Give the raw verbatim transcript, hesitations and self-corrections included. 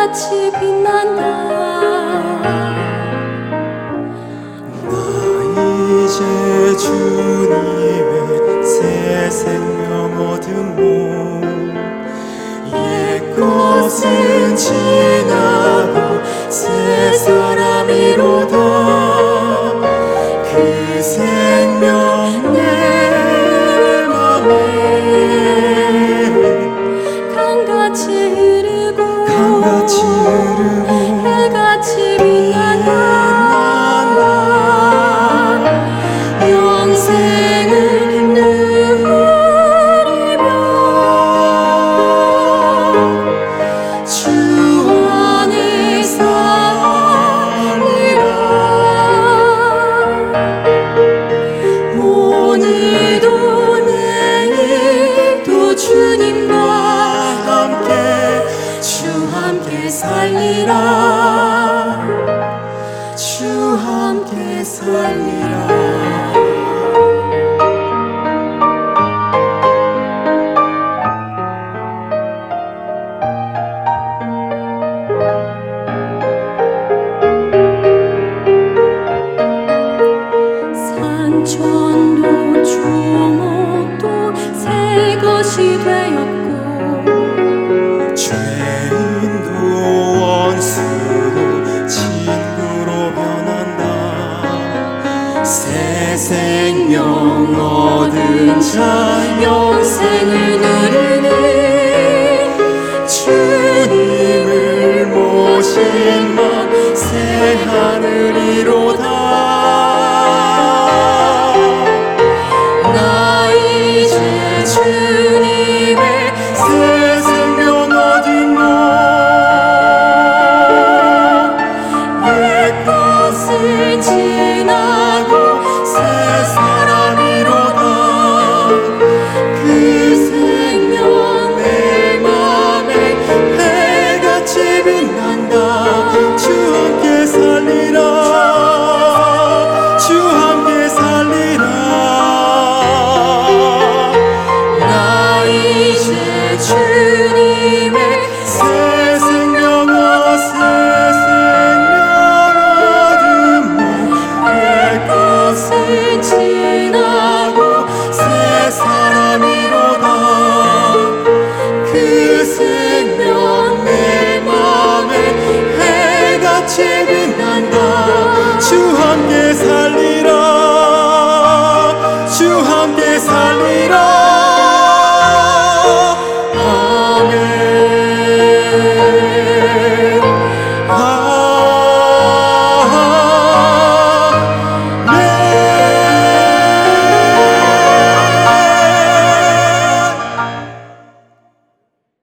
강같이 빛난다. 나 이제 주님의 새 생명 얻은 몸, 옛 것은 지나고 새 사람이로다. 그 생명 내 맘에 강같이 흐르고 강같이 흐르고 해같이 빛난다. 영생을 누리며 주 안에 살리라. 오늘도 내일도 주님과 함께 주 함께 살리라. 주 함께 살리라. 산천도 주목도 새 것이 되었고 죄인도 원수도 친구로 변한다. 새 생명 얻은 자 영생을 누리니 주님을 모신 맘 새 하늘이로다. 나 이제 주님의 새 생명 얻은 몸, 옛 것을 지나고 새 사람이로다. 그 생명 내 맘에 해같이 빛난다. 주 함께 살리라. 주 함께 살리라. 나 이제 주님의 새